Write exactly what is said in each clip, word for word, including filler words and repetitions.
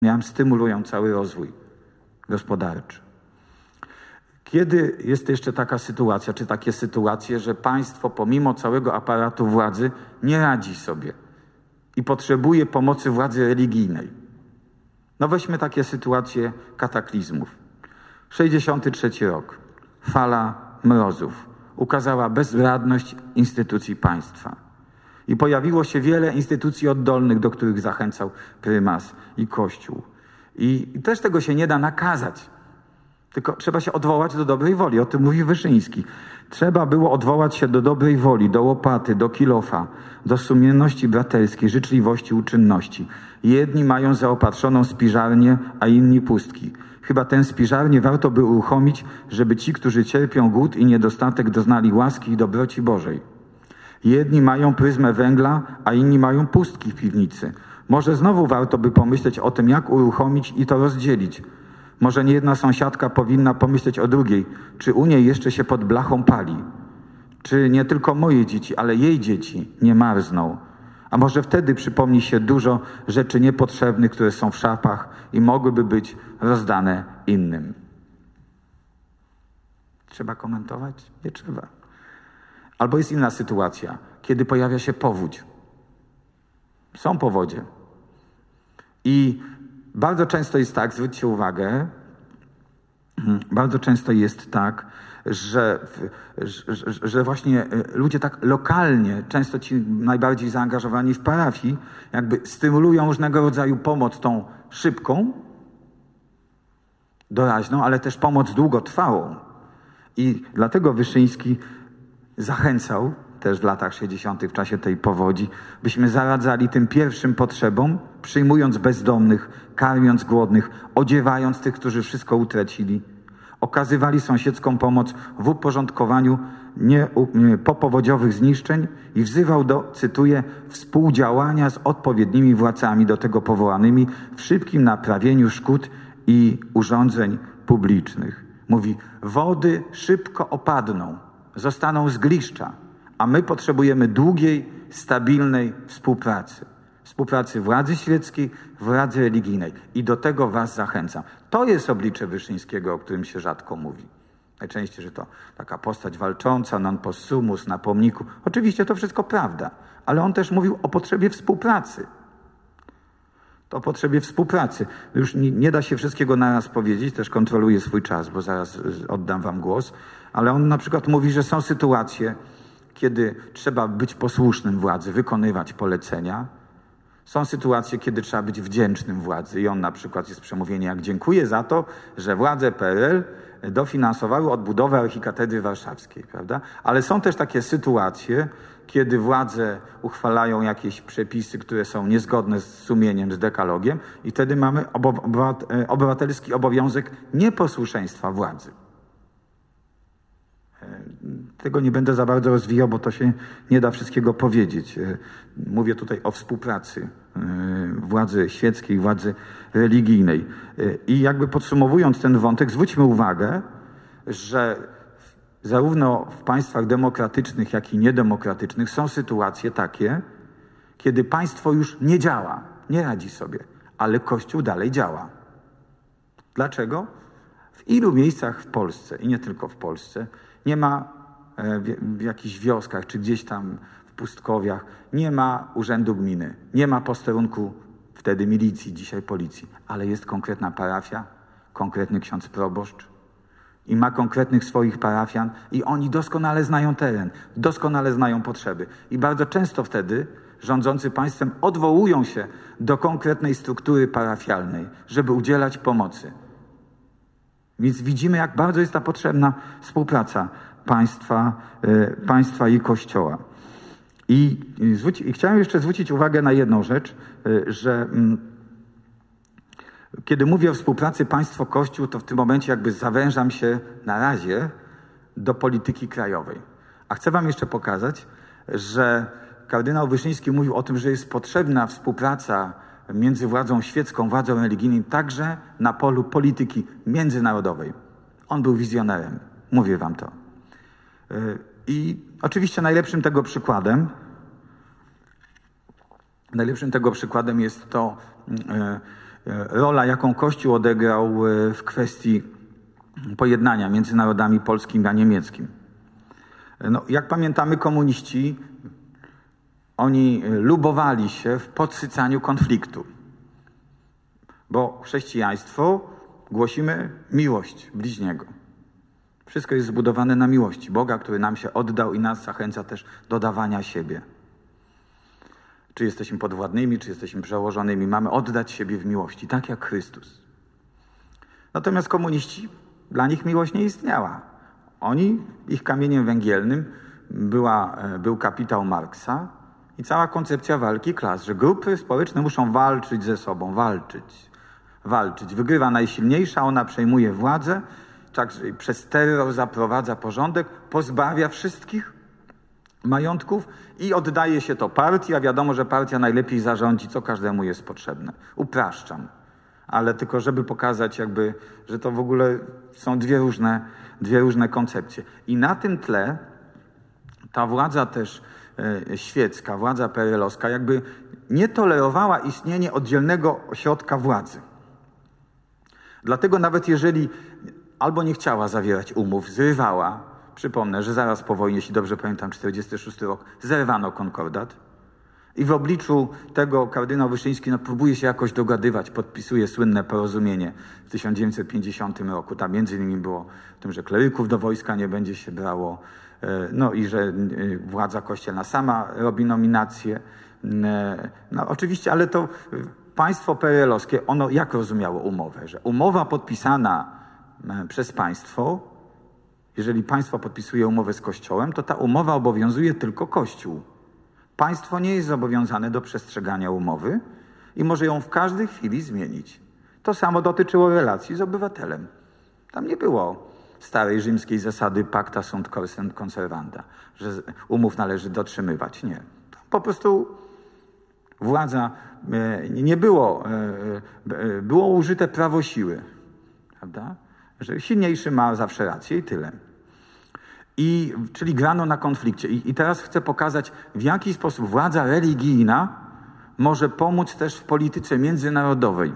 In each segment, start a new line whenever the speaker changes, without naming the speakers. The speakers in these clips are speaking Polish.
stymulują cały rozwój gospodarczy. Kiedy jest jeszcze taka sytuacja, czy takie sytuacje, że państwo pomimo całego aparatu władzy nie radzi sobie i potrzebuje pomocy władzy religijnej? No weźmy takie sytuacje kataklizmów. sześćdziesiąty trzeci rok. Fala mrozów ukazała bezradność instytucji państwa. I pojawiło się wiele instytucji oddolnych, do których zachęcał prymas i Kościół. I, i też tego się nie da nakazać. Tylko trzeba się odwołać do dobrej woli. O tym mówi Wyszyński. Trzeba było odwołać się do dobrej woli, do łopaty, do kilofa, do sumienności braterskiej, życzliwości, uczynności. Jedni mają zaopatrzoną spiżarnię, a inni pustki. Chyba tę spiżarnię warto by uruchomić, żeby ci, którzy cierpią głód i niedostatek, doznali łaski i dobroci Bożej. Jedni mają pryzmę węgla, a inni mają pustki w piwnicy. Może znowu warto by pomyśleć o tym, jak uruchomić i to rozdzielić. Może niejedna sąsiadka powinna pomyśleć o drugiej, czy u niej jeszcze się pod blachą pali. Czy nie tylko moje dzieci, ale jej dzieci nie marzną. A może wtedy przypomni się dużo rzeczy niepotrzebnych, które są w szafach i mogłyby być rozdane innym. Trzeba komentować? Nie trzeba. Albo jest inna sytuacja, kiedy pojawia się powódź. Są powodzie. I bardzo często jest tak, zwróćcie uwagę, bardzo często jest tak, że, że, że właśnie ludzie tak lokalnie, często ci najbardziej zaangażowani w parafii, jakby stymulują różnego rodzaju pomoc tą szybką, doraźną, ale też pomoc długotrwałą. I dlatego Wyszyński zachęcał też w latach sześćdziesiątych w czasie tej powodzi, byśmy zaradzali tym pierwszym potrzebom, przyjmując bezdomnych, karmiąc głodnych, odziewając tych, którzy wszystko utracili. Okazywali sąsiedzką pomoc w uporządkowaniu nie, nie, popowodziowych zniszczeń i wzywał do, cytuję, współdziałania z odpowiednimi władcami do tego powołanymi w szybkim naprawieniu szkód i urządzeń publicznych. Mówi, wody szybko opadną, zostaną zgliszcza, a my potrzebujemy długiej, stabilnej współpracy. Współpracy władzy świeckiej, władzy religijnej. I do tego was zachęcam. To jest oblicze Wyszyńskiego, o którym się rzadko mówi. Najczęściej, że to taka postać walcząca, non possumus, na pomniku. Oczywiście to wszystko prawda, ale on też mówił o potrzebie współpracy. To o potrzebie współpracy. Już nie, nie da się wszystkiego naraz powiedzieć, też kontroluję swój czas, bo zaraz oddam wam głos, ale on na przykład mówi, że są sytuacje, kiedy trzeba być posłusznym władzy, wykonywać polecenia. Są sytuacje, kiedy trzeba być wdzięcznym władzy i on na przykład jest przemówienie jak dziękuję za to, że władze P R L dofinansowały odbudowę Archikatedry Warszawskiej, prawda? Ale są też takie sytuacje, kiedy władze uchwalają jakieś przepisy, które są niezgodne z sumieniem, z dekalogiem i wtedy mamy obywatelski obowiązek nieposłuszeństwa władzy. Tego nie będę za bardzo rozwijał, bo to się nie da wszystkiego powiedzieć. Mówię tutaj o współpracy władzy świeckiej, władzy religijnej. I jakby podsumowując ten wątek, zwróćmy uwagę, że zarówno w państwach demokratycznych, jak i niedemokratycznych są sytuacje takie, kiedy państwo już nie działa, nie radzi sobie, ale Kościół dalej działa. Dlaczego? W ilu miejscach w Polsce, i nie tylko w Polsce, nie ma w, w jakichś wioskach, czy gdzieś tam w pustkowiach, nie ma urzędu gminy, nie ma posterunku wtedy milicji, dzisiaj policji, ale jest konkretna parafia, konkretny ksiądz proboszcz i ma konkretnych swoich parafian i oni doskonale znają teren, doskonale znają potrzeby. I bardzo często wtedy rządzący państwem odwołują się do konkretnej struktury parafialnej, żeby udzielać pomocy. Więc widzimy, jak bardzo jest ta potrzebna współpraca państwa, y, państwa i Kościoła. I, i, zwróci, I chciałem jeszcze zwrócić uwagę na jedną rzecz, y, że y, kiedy mówię o współpracy państwo-Kościół, to w tym momencie jakby zawężam się na razie do polityki krajowej. A chcę wam jeszcze pokazać, że kardynał Wyszyński mówił o tym, że jest potrzebna współpraca między władzą świecką, władzą religijną, także na polu polityki międzynarodowej. On był wizjonerem, mówię wam to. I oczywiście najlepszym tego przykładem, najlepszym tego przykładem jest to, rola, jaką Kościół odegrał w kwestii pojednania między narodami polskim a niemieckim. No, jak pamiętamy, komuniści, oni lubowali się w podsycaniu konfliktu, bo chrześcijaństwo głosimy miłość bliźniego. Wszystko jest zbudowane na miłości Boga, który nam się oddał i nas zachęca też do dawania siebie. Czy jesteśmy podwładnymi, czy jesteśmy przełożonymi, mamy oddać siebie w miłości, tak jak Chrystus. Natomiast komuniści, dla nich miłość nie istniała. Oni, ich kamieniem węgielnym była, był kapitał Marksa i cała koncepcja walki klas, że grupy społeczne muszą walczyć ze sobą, walczyć, walczyć. Wygrywa najsilniejsza, ona przejmuje władzę, także przez terror zaprowadza porządek, pozbawia wszystkich majątków i oddaje się to partii, a wiadomo, że partia najlepiej zarządzi, co każdemu jest potrzebne. Upraszczam, ale tylko żeby pokazać jakby, że to w ogóle są dwie różne, dwie różne koncepcje. I na tym tle ta władza też e, świecka, władza peerelowska jakby nie tolerowała istnienia oddzielnego ośrodka władzy. Dlatego nawet jeżeli albo nie chciała zawierać umów, zrywała. Przypomnę, że zaraz po wojnie, jeśli dobrze pamiętam, czterdziesty szósty rok, zerwano konkordat. I w obliczu tego kardynał Wyszyński no, próbuje się jakoś dogadywać, podpisuje słynne porozumienie w tysiąc dziewięćset pięćdziesiątym roku. Tam między innymi było o tym, że kleryków do wojska nie będzie się brało, no i że władza kościelna sama robi nominacje. No oczywiście, ale to państwo peerelowskie, ono jak rozumiało umowę? Że umowa podpisana przez państwo, jeżeli państwo podpisuje umowę z Kościołem, to ta umowa obowiązuje tylko Kościół. Państwo nie jest zobowiązane do przestrzegania umowy i może ją w każdej chwili zmienić. To samo dotyczyło relacji z obywatelem. Tam nie było starej rzymskiej zasady pacta sunt conservanda, że umów należy dotrzymywać. Nie. Po prostu władza, nie było, było użyte prawo siły, prawda? Że silniejszy ma zawsze rację i tyle. I, czyli grano na konflikcie. I, I teraz chcę pokazać, w jaki sposób władza religijna może pomóc też w polityce międzynarodowej.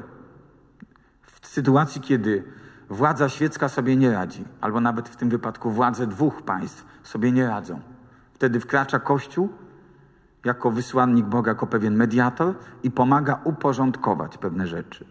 W sytuacji, kiedy władza świecka sobie nie radzi, albo nawet w tym wypadku władze dwóch państw sobie nie radzą. Wtedy wkracza Kościół jako wysłannik Boga, jako pewien mediator i pomaga uporządkować pewne rzeczy.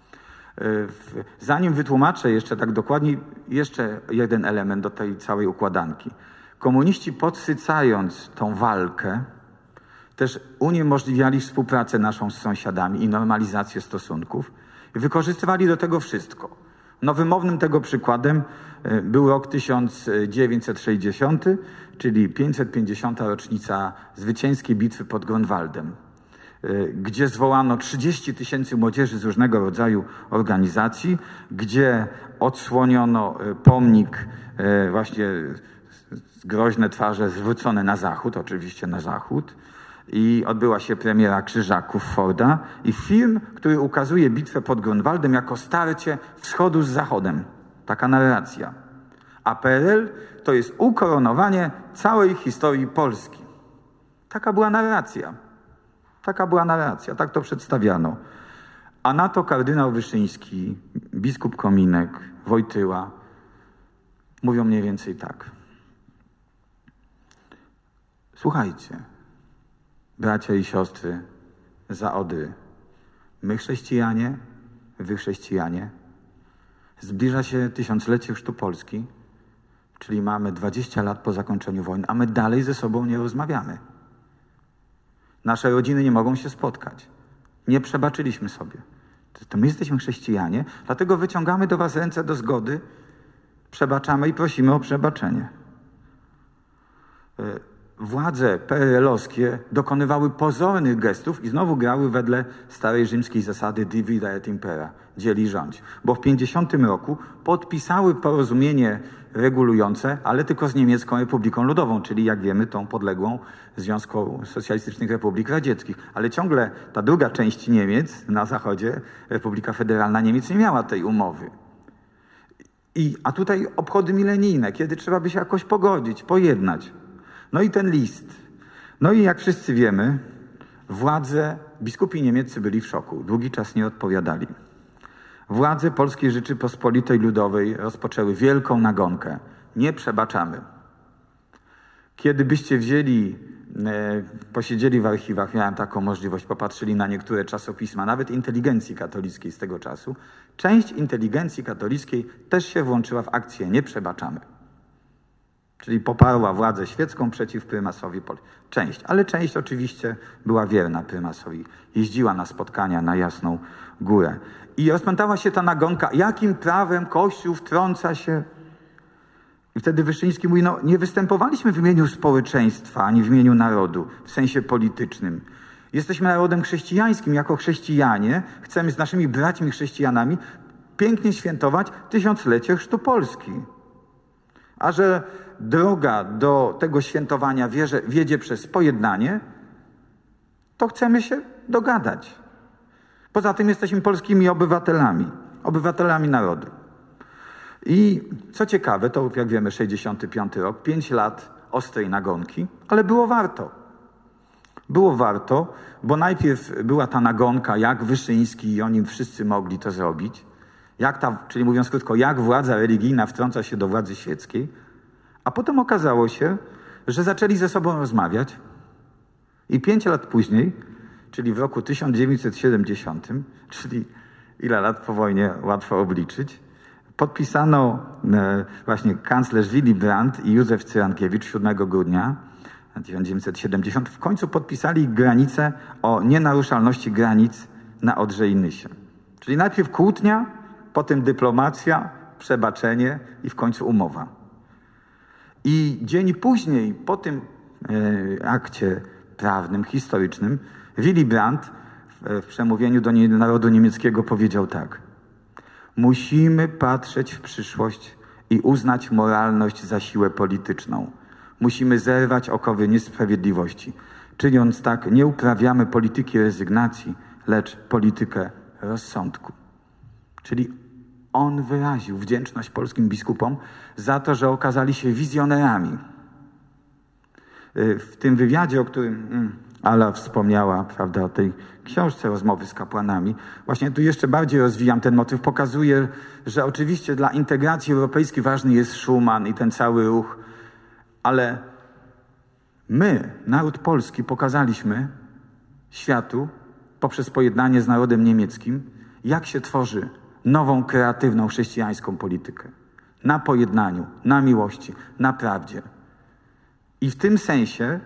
Zanim wytłumaczę jeszcze tak dokładnie, jeszcze jeden element do tej całej układanki. Komuniści, podsycając tą walkę, też uniemożliwiali współpracę naszą z sąsiadami i normalizację stosunków i wykorzystywali do tego wszystko. No, wymownym tego przykładem był rok tysiąc dziewięćset sześćdziesiąty, czyli pięćset pięćdziesiąta rocznica zwycięskiej bitwy pod Grunwaldem, gdzie zwołano trzydzieści tysięcy młodzieży z różnego rodzaju organizacji, gdzie odsłoniono pomnik, właśnie groźne twarze zwrócone na zachód, oczywiście na zachód, i odbyła się premiera Krzyżaków Forda i film, który ukazuje bitwę pod Grunwaldem jako starcie wschodu z zachodem. Taka narracja. A P R L to jest ukoronowanie całej historii Polski. Taka była narracja. Taka była narracja, tak to przedstawiano. A na to kardynał Wyszyński, biskup Kominek, Wojtyła mówią mniej więcej tak. Słuchajcie, bracia i siostry za Odry, my chrześcijanie, wy chrześcijanie, zbliża się tysiąclecie chrztu Polski, czyli mamy dwadzieścia lat po zakończeniu wojny, a my dalej ze sobą nie rozmawiamy. Nasze rodziny nie mogą się spotkać. Nie przebaczyliśmy sobie. To my jesteśmy chrześcijanie, dlatego wyciągamy do was ręce do zgody, przebaczamy i prosimy o przebaczenie. Władze P R L-owskie dokonywały pozornych gestów i znowu grały wedle starej rzymskiej zasady divide et impera, dziel i rządź. Bo w pięćdziesiątym roku podpisały porozumienie regulujące, ale tylko z Niemiecką Republiką Ludową, czyli jak wiemy tą podległą Związku Socjalistycznych Republik Radzieckich. Ale ciągle ta druga część Niemiec na zachodzie, Republika Federalna Niemiec, nie miała tej umowy. I, a tutaj obchody milenijne, kiedy trzeba by się jakoś pogodzić, pojednać. No i ten list. No i jak wszyscy wiemy, władze, biskupi niemieccy byli w szoku. Długi czas nie odpowiadali. władze Polskiej Rzeczypospolitej Ludowej rozpoczęły wielką nagonkę. Nie przebaczamy. Kiedy byście wzięli, e, posiedzieli w archiwach, miałem taką możliwość, popatrzyli na niektóre czasopisma, nawet inteligencji katolickiej z tego czasu, część inteligencji katolickiej też się włączyła w akcję Nie przebaczamy. Czyli poparła władzę świecką przeciw prymasowi Polski. Część, ale część oczywiście była wierna prymasowi. Jeździła na spotkania na Jasną Górę. I rozpętała się ta nagonka, jakim prawem Kościół wtrąca się. I wtedy Wyszyński mówi, no nie występowaliśmy w imieniu społeczeństwa, ani w imieniu narodu, w sensie politycznym. Jesteśmy narodem chrześcijańskim. Jako chrześcijanie chcemy z naszymi braćmi chrześcijanami pięknie świętować tysiąclecie chrztu Polski. A że droga do tego świętowania wieże, wiedzie przez pojednanie, to chcemy się dogadać. Poza tym jesteśmy polskimi obywatelami, obywatelami narodu. I co ciekawe, to jak wiemy sześćdziesiąty piąty rok, pięć lat ostrej nagonki, ale było warto. Było warto, bo najpierw była ta nagonka, jak Wyszyński i oni wszyscy mogli to zrobić, jak ta, czyli mówiąc krótko, jak władza religijna wtrąca się do władzy świeckiej, a potem okazało się, że zaczęli ze sobą rozmawiać i pięć lat później, czyli w roku tysiąc dziewięćset siedemdziesiątym, czyli ile lat po wojnie łatwo obliczyć, podpisano e, właśnie kanclerz Willy Brandt i Józef Cyrankiewicz siódmego grudnia tysiąc dziewięćset siedemdziesiątego w końcu podpisali granice o nienaruszalności granic na Odrze i Nysie. Czyli najpierw kłótnia, potem dyplomacja, przebaczenie i w końcu umowa. I dzień później, po tym e, akcie prawnym, historycznym, Willy Brandt w, w przemówieniu do narodu niemieckiego powiedział tak: musimy patrzeć w przyszłość i uznać moralność za siłę polityczną. Musimy zerwać okowy niesprawiedliwości. Czyniąc tak, nie uprawiamy polityki rezygnacji, lecz politykę rozsądku. Czyli on wyraził wdzięczność polskim biskupom za to, że okazali się wizjonerami. W tym wywiadzie, o którym Ala wspomniała, prawda, o tej książce Rozmowy z kapłanami, właśnie tu jeszcze bardziej rozwijam ten motyw, pokazuję, że oczywiście dla integracji europejskiej ważny jest Schuman i ten cały ruch, ale my, naród polski, pokazaliśmy światu poprzez pojednanie z narodem niemieckim, jak się tworzy nową, kreatywną, chrześcijańską politykę. Na pojednaniu, na miłości, na prawdzie. I w tym sensie,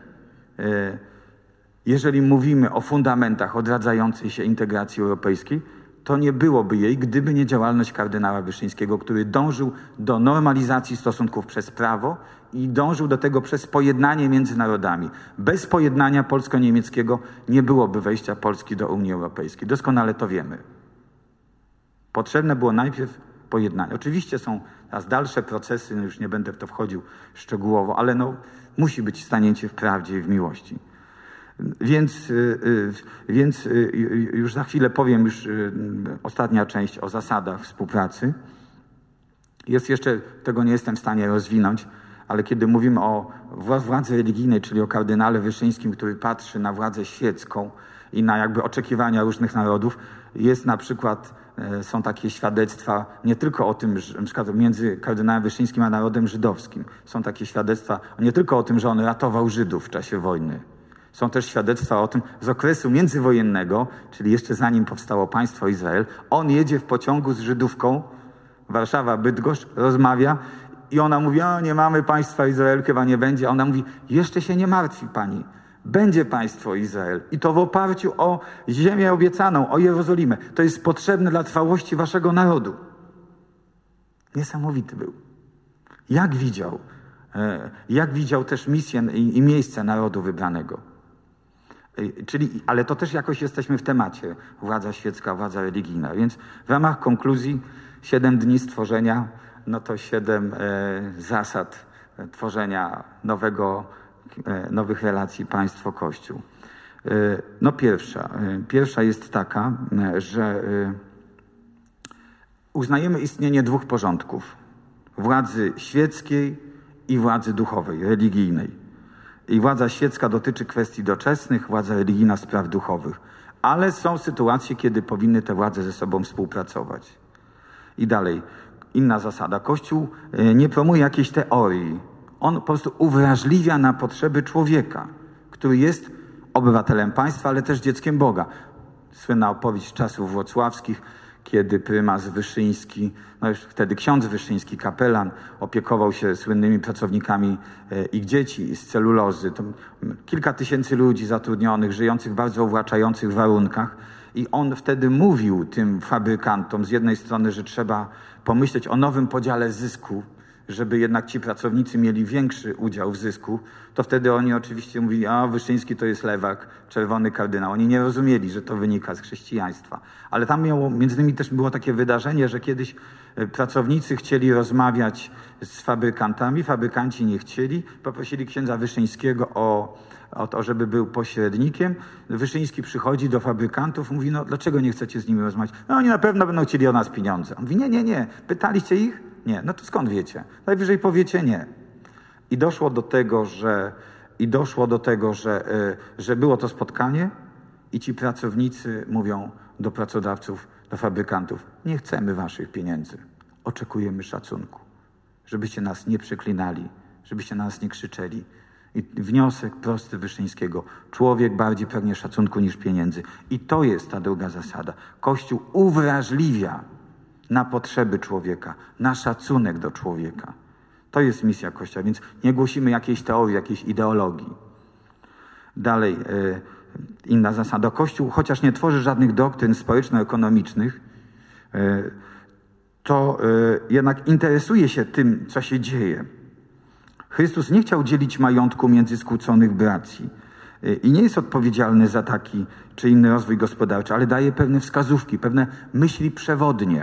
jeżeli mówimy o fundamentach odradzającej się integracji europejskiej, to nie byłoby jej, gdyby nie działalność kardynała Wyszyńskiego, który dążył do normalizacji stosunków przez prawo i dążył do tego przez pojednanie między narodami. Bez pojednania polsko-niemieckiego nie byłoby wejścia Polski do Unii Europejskiej. Doskonale to wiemy. Potrzebne było najpierw pojednanie. Oczywiście są teraz dalsze procesy, no już nie będę w to wchodził szczegółowo, ale no, musi być stanięcie w prawdzie i w miłości. Więc, yy, więc yy, już za chwilę powiem, już yy, ostatnia część o zasadach współpracy. Jest jeszcze, tego nie jestem w stanie rozwinąć, ale kiedy mówimy o władzy religijnej, czyli o kardynale Wyszyńskim, który patrzy na władzę świecką i na jakby oczekiwania różnych narodów, jest na przykład, yy, są takie świadectwa nie tylko o tym, że na przykład między kardynałem Wyszyńskim a narodem żydowskim. Są takie świadectwa nie tylko o tym, że on ratował Żydów w czasie wojny. Są też świadectwa o tym z okresu międzywojennego, czyli jeszcze zanim powstało państwo Izrael. On jedzie w pociągu z Żydówką, Warszawa-Bydgoszcz, rozmawia i ona mówi, o nie mamy państwa Izrael, chyba nie będzie. A ona mówi, jeszcze się nie martwi pani, będzie państwo Izrael i to w oparciu o ziemię obiecaną, o Jerozolimę. To jest potrzebne dla trwałości waszego narodu. Niesamowity był. Jak widział, jak widział też misję i, i miejsce narodu wybranego. Czyli, ale to też jakoś jesteśmy w temacie. Władza świecka, władza religijna. Więc w ramach konkluzji siedem dni stworzenia, no to siedem e, zasad tworzenia nowego, e, nowych relacji państwo-kościół. E, no pierwsza. E, pierwsza jest taka, e, że e, uznajemy istnienie dwóch porządków. Władzy świeckiej i władzy duchowej, religijnej. I władza świecka dotyczy kwestii doczesnych, władza religijna spraw duchowych. Ale są sytuacje, kiedy powinny te władze ze sobą współpracować. I dalej, inna zasada. Kościół nie promuje jakiejś teorii. On po prostu uwrażliwia na potrzeby człowieka, który jest obywatelem państwa, ale też dzieckiem Boga. Słynna opowieść z czasów włocławskich, kiedy prymas Wyszyński, no już wtedy ksiądz Wyszyński, kapelan, opiekował się słynnymi pracownikami ich dzieci z celulozy. To kilka tysięcy ludzi zatrudnionych, żyjących w bardzo uwłaczających warunkach. I on wtedy mówił tym fabrykantom z jednej strony, że trzeba pomyśleć o nowym podziale zysku, żeby jednak ci pracownicy mieli większy udział w zysku, to wtedy oni oczywiście mówili, a Wyszyński to jest lewak, czerwony kardynał. Oni nie rozumieli, że to wynika z chrześcijaństwa. Ale tam miało, między innymi też było takie wydarzenie, że kiedyś pracownicy chcieli rozmawiać z fabrykantami, fabrykanci nie chcieli, poprosili księdza Wyszyńskiego o, o to, żeby był pośrednikiem. Wyszyński przychodzi do fabrykantów, mówi, no dlaczego nie chcecie z nimi rozmawiać? No oni na pewno będą chcieli od nas pieniądze. On mówi, nie, nie, nie, pytaliście ich? Nie, no to skąd wiecie? Najwyżej powiecie nie. I doszło do tego, że, i doszło do tego, że, że było to spotkanie i ci pracownicy mówią do pracodawców, do fabrykantów, nie chcemy waszych pieniędzy, oczekujemy szacunku, żebyście nas nie przeklinali, żebyście na nas nie krzyczeli. I wniosek prosty Wyszyńskiego, człowiek bardziej pragnie szacunku niż pieniędzy. I to jest ta druga zasada. Kościół uwrażliwia na potrzeby człowieka, na szacunek do człowieka. To jest misja Kościoła, więc nie głosimy jakiejś teorii, jakiejś ideologii. Dalej, yy, inna zasada. Kościół, chociaż nie tworzy żadnych doktryn społeczno-ekonomicznych, yy, to yy, jednak interesuje się tym, co się dzieje. Chrystus nie chciał dzielić majątku między skłóconych braci yy, i nie jest odpowiedzialny za taki czy inny rozwój gospodarczy, ale daje pewne wskazówki, pewne myśli przewodnie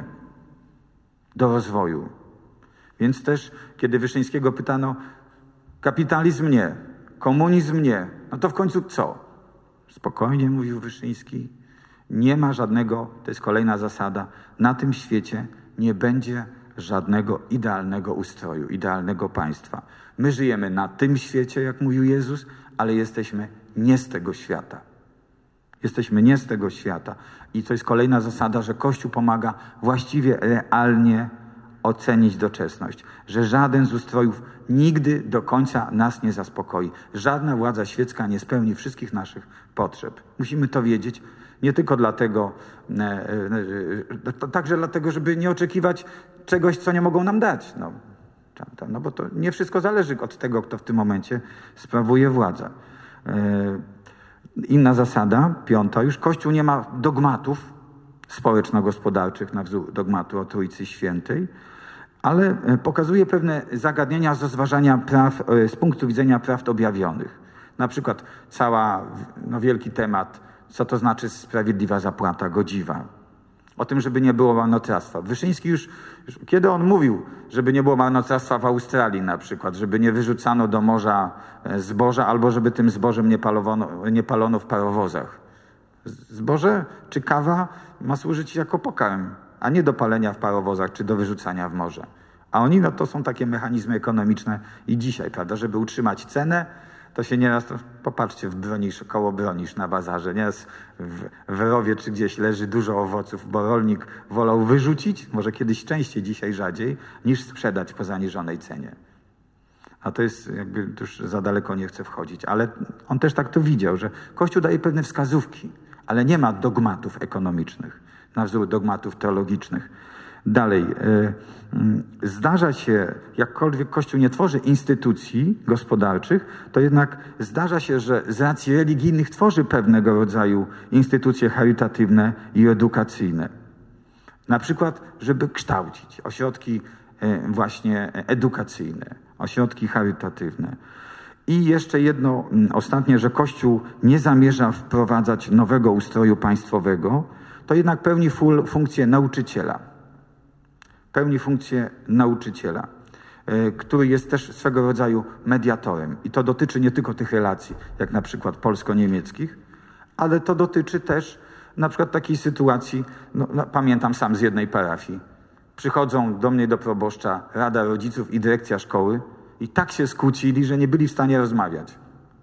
do rozwoju. Więc też, kiedy Wyszyńskiego pytano, kapitalizm nie, komunizm nie, no to w końcu co? Spokojnie mówił Wyszyński, nie ma żadnego, to jest kolejna zasada, na tym świecie nie będzie żadnego idealnego ustroju, idealnego państwa. My żyjemy na tym świecie, jak mówił Jezus, ale jesteśmy nie z tego świata. Jesteśmy nie z tego świata. I to jest kolejna zasada, że Kościół pomaga właściwie realnie ocenić doczesność. Że żaden z ustrojów nigdy do końca nas nie zaspokoi. Żadna władza świecka nie spełni wszystkich naszych potrzeb. Musimy to wiedzieć. Nie tylko dlatego, także dlatego, żeby nie oczekiwać czegoś, co nie mogą nam dać. No, no bo to nie wszystko zależy od tego, kto w tym momencie sprawuje władzę. Inna zasada, piąta już, Kościół nie ma dogmatów społeczno-gospodarczych na wzór dogmatu o Trójcy Świętej, ale pokazuje pewne zagadnienia z rozważania praw, z punktu widzenia prawd objawionych. Na przykład cała, no wielki temat, co to znaczy sprawiedliwa zapłata, godziwa. O tym, żeby nie było marnotrawstwa. Wyszyński już, już, kiedy on mówił, żeby nie było marnotrawstwa w Australii na przykład, żeby nie wyrzucano do morza zboża, albo żeby tym zbożem nie palono, nie palono w parowozach. Zboże czy kawa ma służyć jako pokarm, a nie do palenia w parowozach czy do wyrzucania w morze. A oni, no to są takie mechanizmy ekonomiczne i dzisiaj, prawda, żeby utrzymać cenę, to się nieraz, to popatrzcie, w Bronisz, koło Bronisz na bazarze, nieraz w, w rowie czy gdzieś leży dużo owoców, bo rolnik wolał wyrzucić, może kiedyś częściej, dzisiaj rzadziej, niż sprzedać po zaniżonej cenie. A to jest jakby, już za daleko nie chcę wchodzić, ale on też tak to widział, że Kościół daje pewne wskazówki, ale nie ma dogmatów ekonomicznych, na wzór dogmatów teologicznych. Dalej, yy, zdarza się, jakkolwiek Kościół nie tworzy instytucji gospodarczych, to jednak zdarza się, że z racji religijnych tworzy pewnego rodzaju instytucje charytatywne i edukacyjne. Na przykład, żeby kształcić ośrodki yy, właśnie edukacyjne, ośrodki charytatywne. I jeszcze jedno, yy, ostatnie, że Kościół nie zamierza wprowadzać nowego ustroju państwowego, to jednak pełni ful, funkcję nauczyciela. Pełni funkcję nauczyciela, który jest też swego rodzaju mediatorem. I to dotyczy nie tylko tych relacji, jak na przykład polsko-niemieckich, ale to dotyczy też na przykład takiej sytuacji, no, no, pamiętam sam z jednej parafii. Przychodzą do mnie do proboszcza Rada Rodziców i dyrekcja szkoły i tak się skłócili, że nie byli w stanie rozmawiać.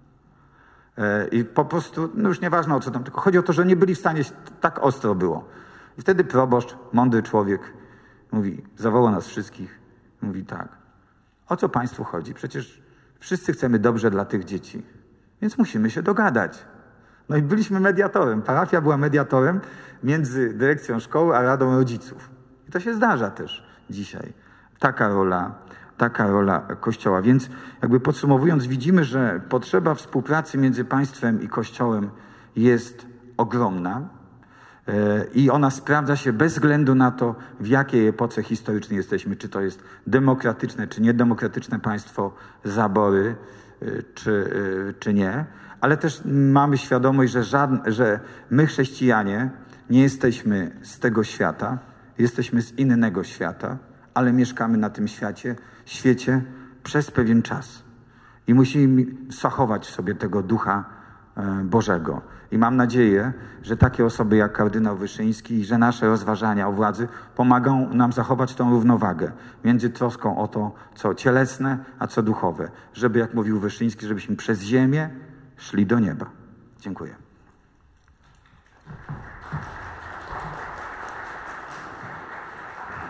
I po prostu, no już nieważne o co tam, tylko chodzi o to, że nie byli w stanie, tak ostro było. I wtedy proboszcz, mądry człowiek, Mówi, zawołał nas wszystkich. Mówi tak, o co państwu chodzi? Przecież wszyscy chcemy dobrze dla tych dzieci, więc musimy się dogadać. No i byliśmy mediatorem. Parafia była mediatorem między dyrekcją szkoły a radą rodziców. I to się zdarza też dzisiaj. Taka rola, taka rola Kościoła. Więc jakby podsumowując, widzimy, że potrzeba współpracy między państwem i Kościołem jest ogromna i ona sprawdza się bez względu na to, w jakiej epoce historycznej jesteśmy. Czy to jest demokratyczne, czy niedemokratyczne państwo, zabory, czy, czy nie. Ale też mamy świadomość, że, żadne, że my chrześcijanie nie jesteśmy z tego świata, jesteśmy z innego świata, ale mieszkamy na tym świecie, świecie przez pewien czas. I musimy zachować w sobie tego Ducha Bożego. I mam nadzieję, że takie osoby jak kardynał Wyszyński i że nasze rozważania o władzy pomagają nam zachować tą równowagę między troską o to, co cielesne, a co duchowe. Żeby, jak mówił Wyszyński, żebyśmy przez ziemię szli do nieba. Dziękuję.